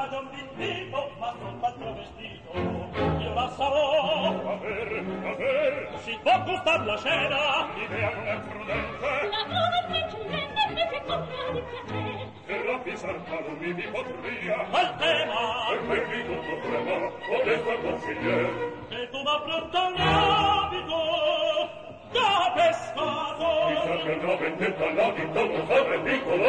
già un vestito, ma soltanto vestito. Io la sarò. Si può gustar la scena. L'idea non è prudente. La trovo eccellente e che compra di piacere. Per la pisarta non mi potria. Al tema. E per di tutto trema, potesta consigliere. E tu m'appronta un abito da pescato. Mi sa che no vendetta l'abito non sarebbe piccolo.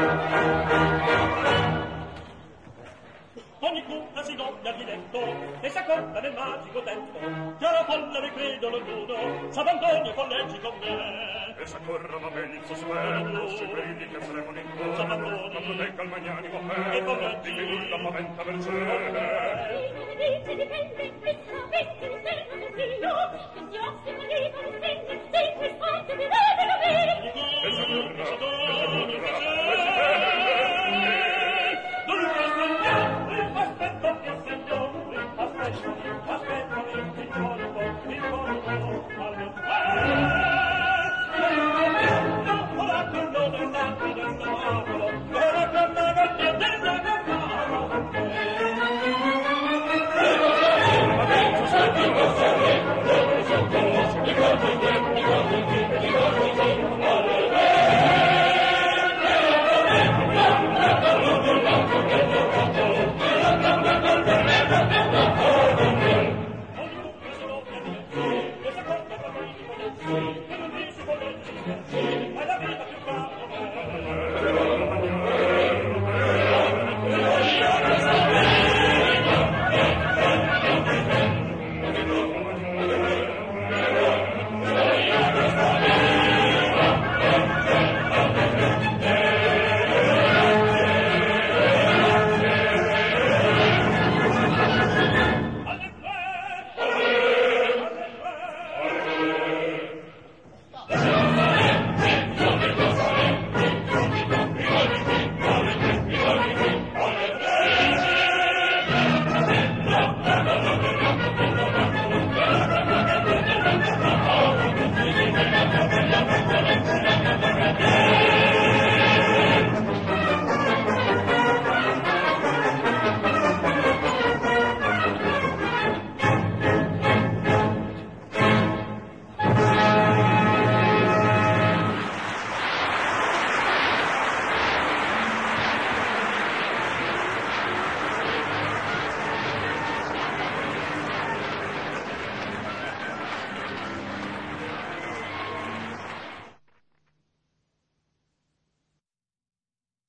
Ogni cucca si doppia di dentro e s'accorda nel magico tempo che alla folla vi credo l'ognuno s'abbandoni e folleggi con me e s'accorra ma ben il sospetto se credi che saremo d'intorno s'abbandoni ma protegga il magnanimo e folleggi che nulla paventa per sé dice dipende e sapete un tempo consiglio che si ostima di fare segni se quest'arte vi vede la vera e s'accorra